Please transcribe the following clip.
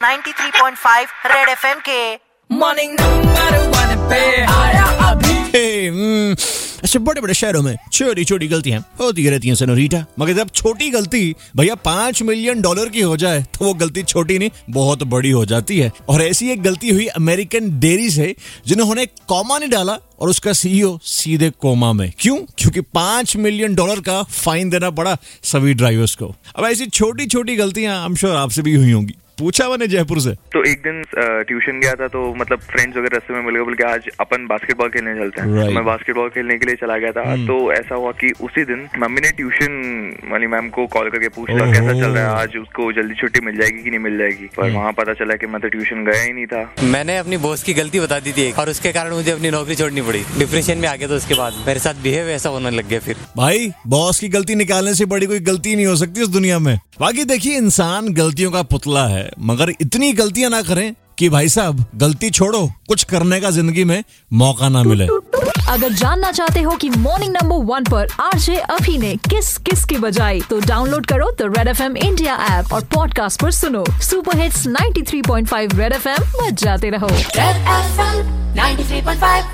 93.5 red FM के morning number 1 पे आया अभी। ऐसे बड़े बड़े शहरों में छोटी छोटी गलतियां होती रहती हैं सनोरीटा, मगर जब छोटी गलती भैया $5 मिलियन की हो जाए तो वो गलती छोटी नहीं बहुत बड़ी हो जाती है। और ऐसी एक गलती हुई अमेरिकन डेयरी से, जिन्होंने कॉमा नहीं डाला और उसका सीईओ सीधे कोमा में। क्यों? क्योंकि $5 मिलियन का फाइन देना पड़ा सभी ड्राइवर्स को। अब ऐसी छोटी छोटी गलतियां आई एम श्योर आपसे भी हुई होंगी। पूछा मैंने जयपुर से। तो एक दिन ट्यूशन गया था, तो मतलब फ्रेंड्स वगैरह रास्ते में मिल गए, बोल के आज अपन बास्केटबॉल खेलने चलते हैं। Right. मैं बास्केटबॉल खेलने के लिए चला गया था। तो ऐसा हुआ कि उसी दिन मम्मी ने ट्यूशन वाली मैम को कॉल करके पूछ लिया कैसा चल रहा है, आज उसको जल्दी छुट्टी मिल जाएगी कि नहीं मिल जाएगी। पर वहाँ पता चला कि मैं तो ट्यूशन गया ही नहीं था। मैंने अपनी बॉस की गलती बता दी थी और उसके कारण मुझे अपनी नौकरी छोड़नी पड़ी। डिप्रेशन में आ गया, तो उसके बाद मेरे साथ बिहेव ऐसा होने लग गया। फिर भाई बॉस की गलती निकालने से बड़ी कोई गलती नहीं हो सकती इस दुनिया में। बाकी देखिए, इंसान गलतियों का पुतला है, मगर इतनी गलतियां ना करें कि भाई साहब गलती छोड़ो, कुछ करने का जिंदगी में मौका ना मिले। अगर जानना चाहते हो कि मॉर्निंग नंबर 1 पर आरजे अभी ने किस किस की बजाई, तो डाउनलोड करो the red FM India app और पॉडकास्ट पर सुनो सुपर हिट्स 93.5 रेड एफएम। बजाते रहो। Red FM 93.5